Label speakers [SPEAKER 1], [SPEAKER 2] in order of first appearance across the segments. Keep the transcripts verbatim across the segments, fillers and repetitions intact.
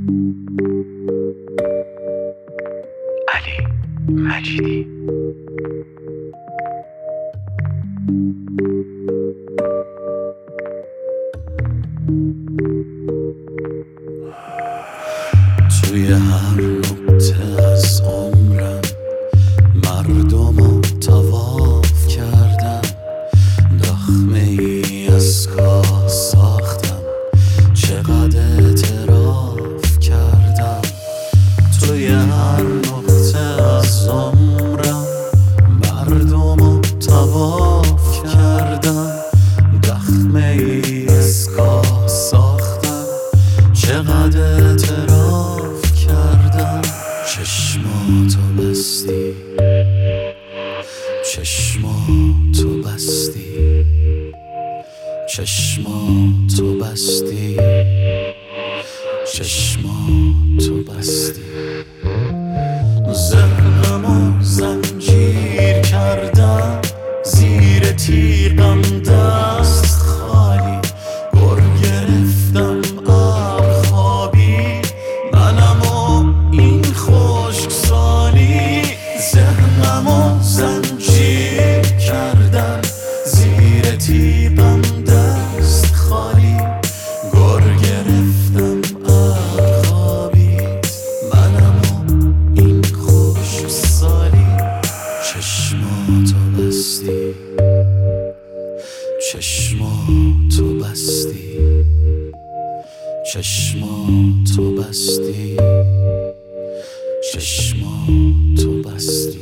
[SPEAKER 1] علی مجیدی.
[SPEAKER 2] توی هر نقطه از عمرم مردمو طواف کردم، دخمه ای از کاه ساختم، چقدر اعتراف کردم. توی هر نقطه از عمرم مردمو طواف کردم، دخمه ای از کاه ساختم، چقدر اعتراف کردم. چشماتو بستی، چشماتو بستی، چشماتو بستی، چشماتو بستی. ذهنمو زنجیر کردم، زیر تیغم دست خالی، گر گرفتم ابر خوابی، منم و این خشکسالی. ذهنمو زنجیر کردم، زیر تیغم دست خالی، گر گرفتم ابر خوابی، منم و این خشکسالی. چشماتو بستی، چشماتو بستی، چشماتو بستی، چشماتو بستی.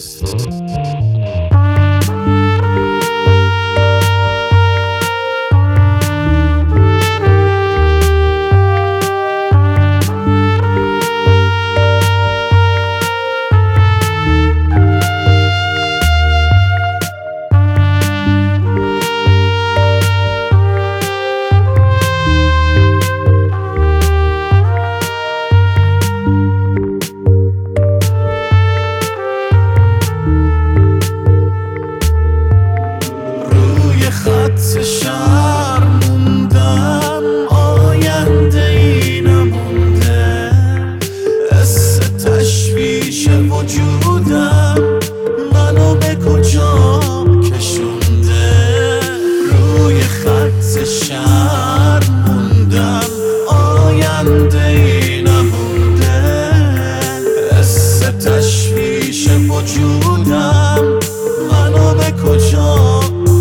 [SPEAKER 2] خط شهر موندم، آینده ای نمونده، حس تشویش وجودم منو به کجا کشونده. روی خط شهر موندم، آینده ای نمونده، حس تشویش وجودم منو به کجا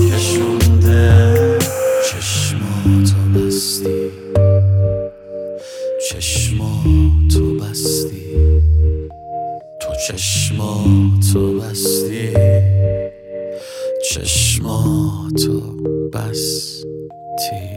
[SPEAKER 2] چشماتو بستی، چشماتو بستی، تو چشماتو بستی، چشماتو بستی.